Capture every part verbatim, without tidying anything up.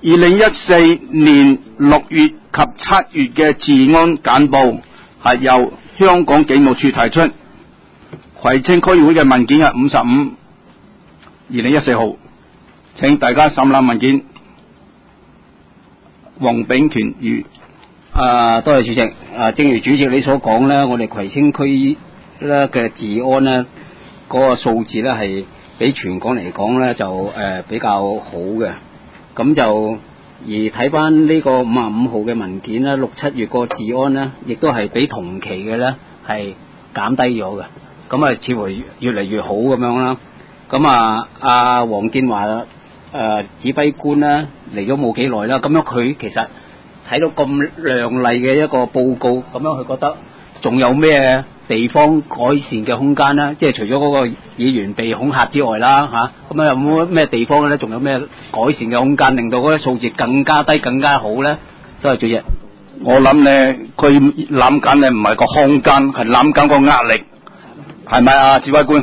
二零一四年六月及七月嘅治安簡報係由香港警務處提出，葵青區議會嘅文件係五十五，二零一四號，請大家審覽文件。黃炳權議員。 啊，多謝主席。啊，正如主席你所講咧，我哋葵青區咧嘅治安咧，嗰、那個數字咧係比全港嚟講咧就誒、呃、比較好嘅。咁就而睇翻呢個五十五號嘅文件咧，六七月個治安咧，亦都係比同期嘅咧係減低咗嘅。咁啊，似乎越嚟越好咁樣啦。咁啊，阿黃建華誒、呃、指揮官咧嚟咗冇幾耐啦。咁樣佢其實睇到咁亮麗嘅一個報告，咁樣佢覺得仲有咩地方改善嘅空間咧？即係除咗嗰個議員被恐嚇之外啦，嚇咁啊有冇咩地方咧？仲有咩改善嘅空間，令到嗰啲數字更加低、更加好咧？都係主席。 我諗咧，佢諗緊咧唔係個空間，係諗緊個壓力，係咪啊，指揮官？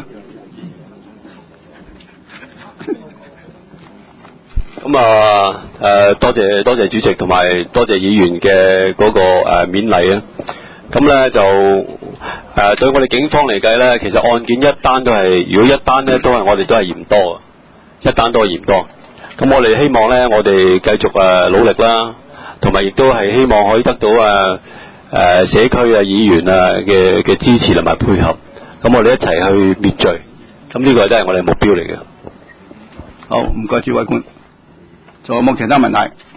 咁啊誒，多謝多謝主席同埋多謝議員嘅嗰、那個誒、呃、勉勵啊！咁咧就誒、呃、對我哋警方嚟計咧，其實案件一單都係，如果一單咧都係我哋都係嫌多，一單都係嫌多。咁我哋希望咧，我哋繼續誒、呃、努力啦，同埋亦都係希望可以得到誒誒、呃、社區啊議員啊嘅嘅支持同埋配合，咁我哋一齊去滅罪。咁呢個真係我哋目標嚟嘅。 好，唔該，指揮官。仲有冇其他問題？